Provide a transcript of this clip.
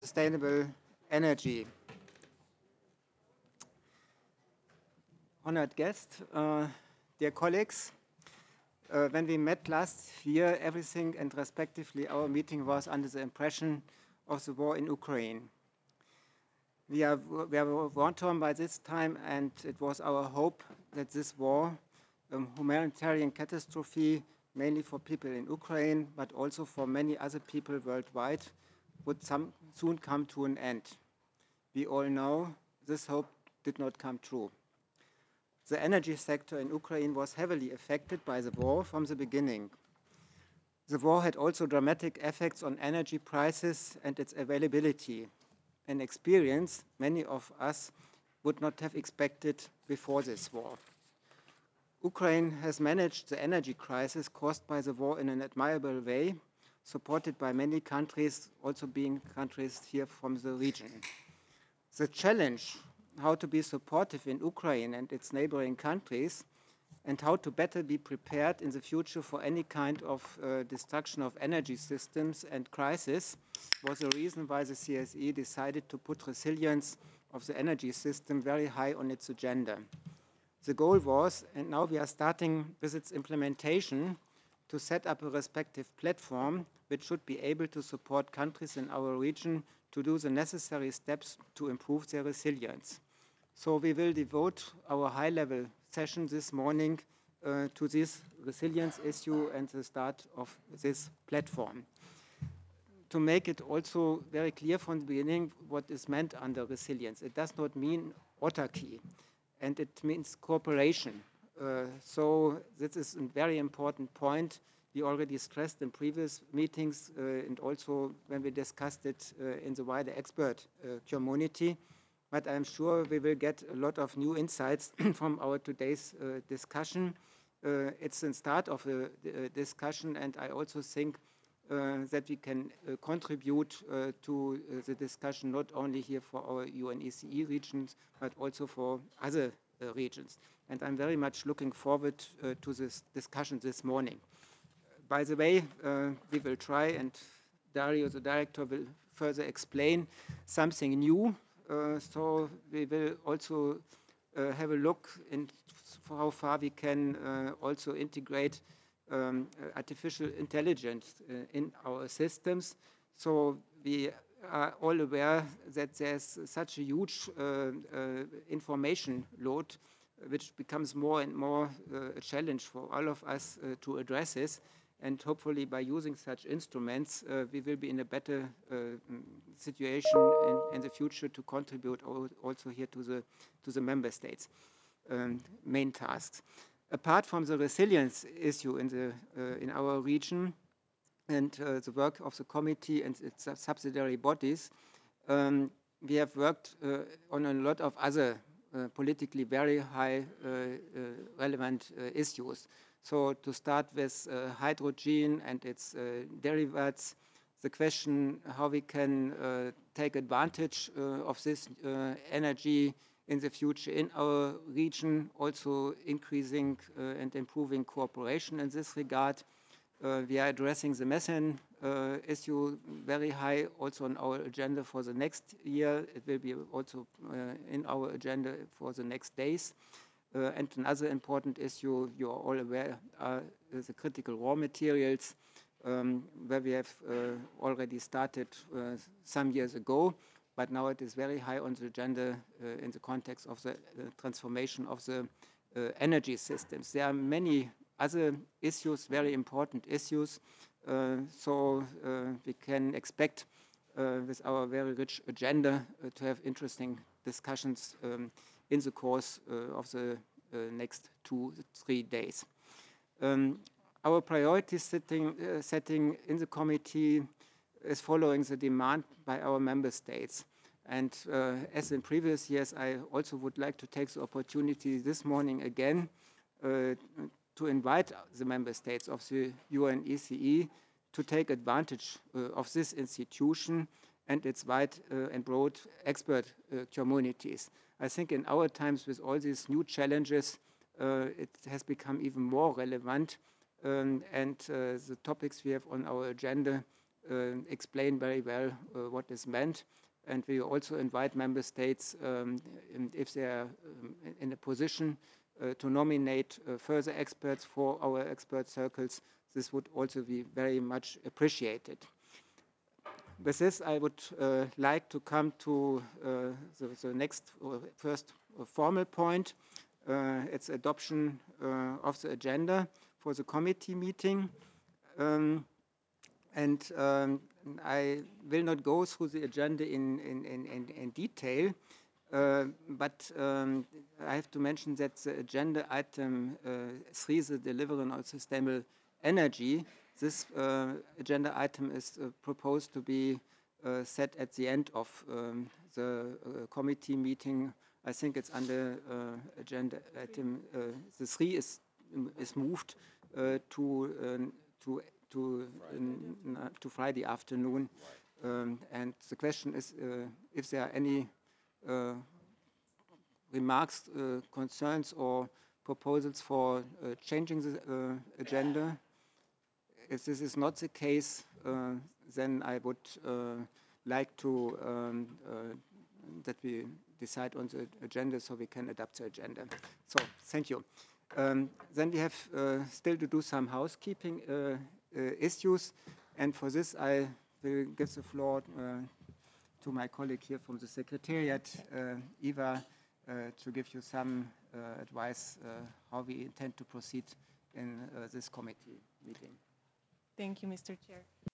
sustainable energy. Honored guest, dear colleagues, when we met last year, everything and respectively our meeting was under the impression of the war in Ukraine. We are war-torn by this time, and it was our hope that this war, humanitarian catastrophe, mainly for people in Ukraine, but also for many other people worldwide, would soon come to an end. We all know this hope did not come true. The energy sector in Ukraine was heavily affected by the war from the beginning. The war had also dramatic effects on energy prices and its availability, an experience many of us would not have expected before this war. Ukraine has managed the energy crisis caused by the war in an admirable way, supported by many countries, also being countries here from the region. The challenge, how to be supportive in Ukraine and its neighboring countries, and how to better be prepared in the future for any kind of destruction of energy systems and crisis, was the reason why the CSE decided to put resilience of the energy system very high on its agenda. The goal was, and now we are starting with its implementation, to set up a respective platform which should be able to support countries in our region to do the necessary steps to improve their resilience. So we will devote our high-level session this morning to this resilience issue and the start of this platform. To make it also very clear from the beginning what is meant under resilience. It does not mean autarky, and it means cooperation. So this is a very important point we already stressed in previous meetings and also when we discussed it in the wider expert community. But I'm sure we will get a lot of new insights from our today's discussion. It's the start of a discussion, and I also think that we can contribute to the discussion not only here for our UNECE regions, but also for other regions. And I'm very much looking forward to this discussion this morning. By the way, we will try, and Dario, the director, will further explain something new. So we will also have a look in how far we can also integrate artificial intelligence in our systems. So we are all aware that there's such a huge information load which becomes more and more a challenge for all of us to address this. And hopefully by using such instruments, we will be in a better situation in the future to contribute also here to the member states' main tasks. Apart from the resilience issue in our region and the work of the committee and its subsidiary bodies, we have worked on a lot of other politically very high relevant issues. So to start with hydrogen and its derivatives, the question how we can take advantage of this energy in the future in our region, also increasing and improving cooperation in this regard. We are addressing the methane issue very high also on our agenda for the next year. It will be also in our agenda for the next days. And another important issue you are all aware are the critical raw materials, where we have already started some years ago, but now it is very high on the agenda in the context of the transformation of the energy systems. There are many other issues, very important issues, so we can expect with our very rich agenda to have interesting discussions in the course of the next 2-3 days. Our priority setting in the committee is following the demand by our member states. And as in previous years, I also would like to take the opportunity this morning again to invite the member states of the UNECE to take advantage of this institution and its wide and broad expert communities. I think in our times with all these new challenges, it has become even more relevant and the topics we have on our agenda explain very well what is meant. And we also invite member states, if they are in a position to nominate further experts for our expert circles, this would also be very much appreciated. With this, I would like to come to the next first formal point. It's adoption of the agenda for the committee meeting. I will not go through the agenda in detail, but I have to mention that the agenda item 3, the delivery of sustainable energy, this agenda item is proposed to be set at the end of the committee meeting. I think it's under agenda item the 3 is moved to Friday afternoon. And the question is if there are any remarks, concerns, or proposals for changing the agenda. If this is not the case, then I would like to that we decide on the agenda so we can adapt the agenda. So thank you. Then we have still to do some housekeeping issues, and for this I will give the floor to my colleague here from the Secretariat, Eva, to give you some advice how we intend to proceed in this committee meeting. Thank you, Mr. Chair.